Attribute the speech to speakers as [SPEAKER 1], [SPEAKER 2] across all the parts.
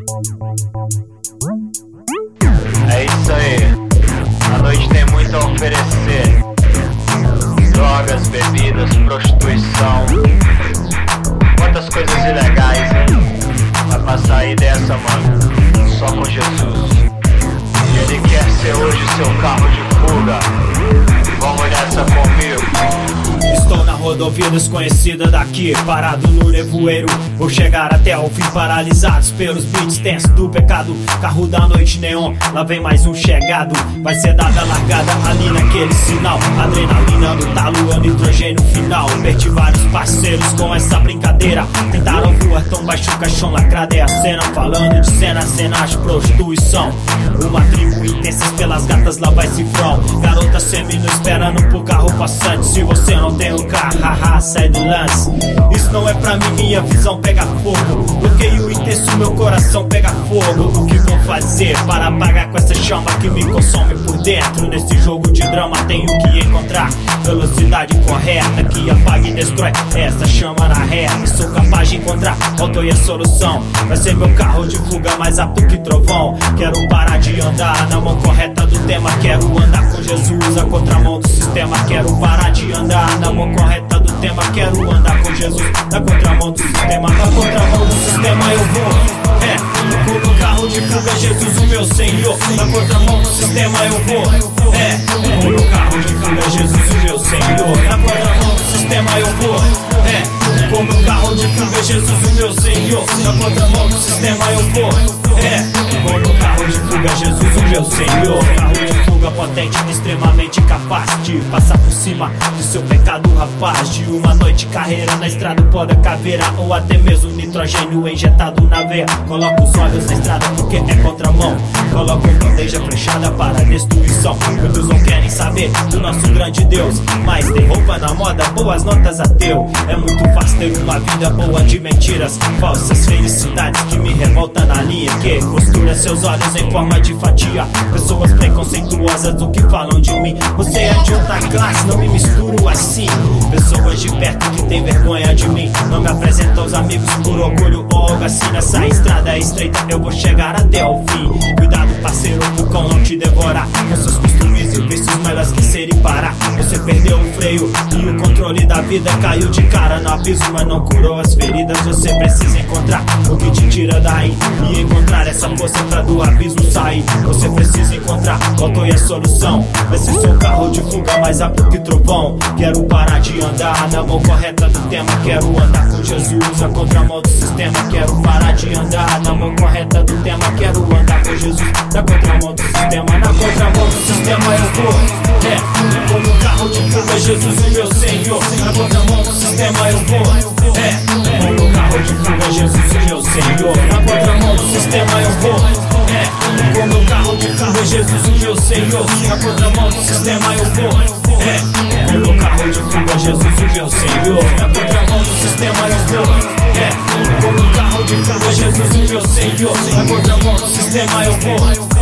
[SPEAKER 1] É isso aí, a noite tem muito a oferecer. Drogas, bebidas, prostituição, quantas coisas ilegais, hein? Vai pra sair dessa, mano, só com Jesus. E Ele quer ser hoje seu carro de fuga. Vamos nessa comigo.
[SPEAKER 2] Estou na rodovia desconhecida daqui, parado no nevoeiro. Vou chegar até o fim, paralisados pelos beats tensos do pecado. Carro da noite neon, lá vem mais um chegado. Vai ser dada a largada ali naquele sinal. Adrenalina no talo, é nitrogênio final. Perdi vários parceiros com essa brincadeira. Tentaram voar tão baixo, o caixão lacrado é a cena. Falando de cena de prostituição. Uma tribo intensa pelas gatas, lá vai cifrão. Garota semi-nu esperando pro carro passante. Se você não tem o carro, haha, sai do lance. Isso não é pra mim, minha visão pega fogo. Bloqueio intenso, meu coração pega fogo. O que vou fazer para apagar com essa chama que me consome por dentro? Nesse jogo de drama tenho que encontrar velocidade correta que apaga e destrói essa chama na reta. Sou capaz de encontrar autor e a solução. Vai ser meu carro de fuga mais apto que trovão. Quero parar de andar na mão correta do tema. Quero andar com Jesus, a contramão do sistema. Quero parar de andar na mão correta do tema. Quero andar com Jesus, na contramão do sistema. Na contramão do sistema eu vou. Com o carro de fuga, Jesus o meu Senhor. Na contramão do sistema eu vou. Com o carro de fuga, Jesus o meu Senhor. Na contramão do sistema eu vou. Com o carro de fuga, Jesus o meu Senhor. Na contramão do sistema eu vou. Com o carro de fuga, Jesus o meu Senhor. Carro de fuga potente, extremamente capaz de passar por cima do seu pecado, rapaz. De uma noite carreira na estrada, pó da caveira, ou até mesmo nitrogênio injetado na veia. Coloca os olhos na estrada porque é contramão. Coloca uma bandeja flechada para a destruição. Muitos não querem saber do nosso grande Deus, mas tem roupa na moda, boas notas ateu. É muito fácil ter uma vida boa de mentiras, falsas felicidades que me revolta na linha, que costura seus olhos em forma de fatia. Pessoas preconceituosas do que falam de mim. Você é de outra classe, não me misturo assim. Pessoas de perto que tem vergonha de mim. Não me apresentam aos amigos por orgulho ou algo assim. Nessa estrada é estreita, eu vou chegar até o fim. Cuidado, parceiro, pro cão não te devorar. Com seus costumes e vícios, melhor esquecer e parar. Você perdeu o freio e o controle da vida. Caiu de cara no abismo, mas não curou as feridas. Você precisa encontrar o que te tira daí e encontrar essa força pra do abismo sair. Você precisa encontrar qual foi a solução. Vai ser seu carro de fuga mais apto que trovão. Quero parar de andar na mão correta do tema. Quero andar com Jesus, a contramão do sistema. Quero parar de andar na mão correta do tema. Quero andar com Jesus, na contramão do sistema. Na contramão do sistema eu vou. Como um carro de fuga, Jesus o meu Senhor. Na contramão do sistema eu vou. Como um carro de fuga, Jesus o meu Senhor. Na contramão do sistema eu vou. Como um carro de fuga, Jesus o meu Senhor. Na contramão do sistema eu vou. Como um carro de fuga, Jesus o meu Senhor. Na contramão do sistema eu vou. Como um carro de fuga, Jesus o meu Senhor. Na contramão do sistema eu vou.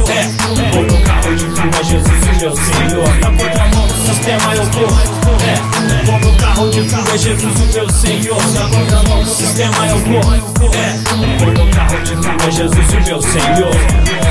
[SPEAKER 2] Como um carro de fuga, Jesus o meu Senhor. Na contramão do sistema eu vou. Como um carro de fuga, Jesus o meu Senhor. Na contramão do sistema eu vou. Como um carro de fuga, Jesus o meu Senhor.